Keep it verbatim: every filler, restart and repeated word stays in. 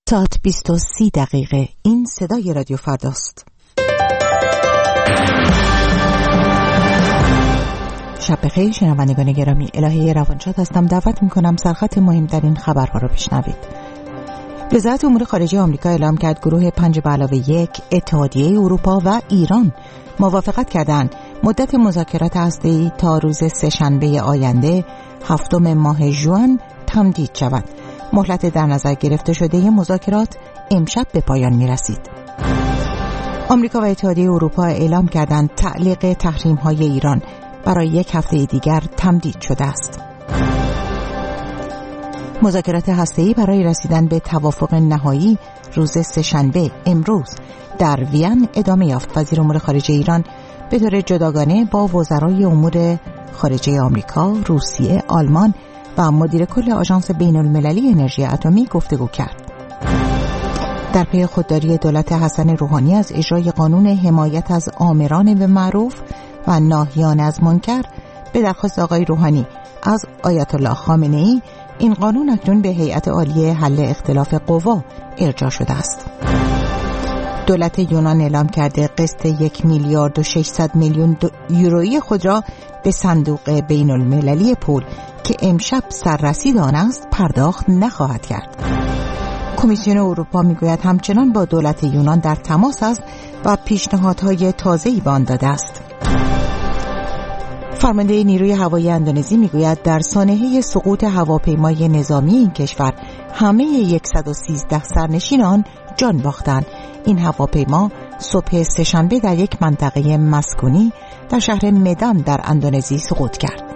ساعت بیست و سی دقیقه. این صدای رادیو فرداست. شب بخیر شنوندگان گرامی، الهه روانشاد هستم. دعوت میکنم سرخط مهمترین خبرها را بشنوید. وزارت امور خارجه آمریکا اعلام کرد گروه پنج به علاوه یک، اتحادیه اروپا و ایران موافقت کردند مدت مذاکرات هسته‌ای تا روز سه‌شنبه آینده هفتم ماه ژوئن تمدید شود. مهلت در نظر گرفته شده مذاکرات امشب به پایان می رسید. آمریکا و اتحادیه اروپا اعلام کردند تعلیق تحریم‌های ایران برای یک هفته دیگر تمدید شده است. مذاکرات هسته‌ای برای رسیدن به توافق نهایی روز سه‌شنبه امروز در وین ادامه یافت. وزیر امور خارجه ایران به طور جداگانه با وزرای امور خارجه آمریکا، روسیه، آلمان و مدیر کل آژانس بین المللی انرژی اتمی گفتگو کرد. در پی خودداری دولت حسن روحانی از اجرای قانون حمایت از آمران به معروف و ناهیان از منکر به درخواست آقای روحانی از آیت الله خامنه‌ای، این قانون اکنون به هیئت عالیه حل اختلاف قوا ارجاع شده است. دولت یونان اعلام کرده قسط یک میلیارد و ششصد میلیون یورویی خود را به صندوق بین المللی پول که امشب سررسید آن است پرداخت نخواهد کرد. کمیسیون اروپا میگوید همچنان با دولت یونان در تماس است و پیشنهادهای تازه‌ای به آن داده است. فرمانده نیروی هوایی اندونزی میگوید در سانحه سقوط هواپیمای نظامی این کشور همه صد و سیزده سرنشین آن جان باختند. این هواپیما صبح سه‌شنبه در یک منطقه مسکونی در شهر مدان در اندونزی سقوط کرد.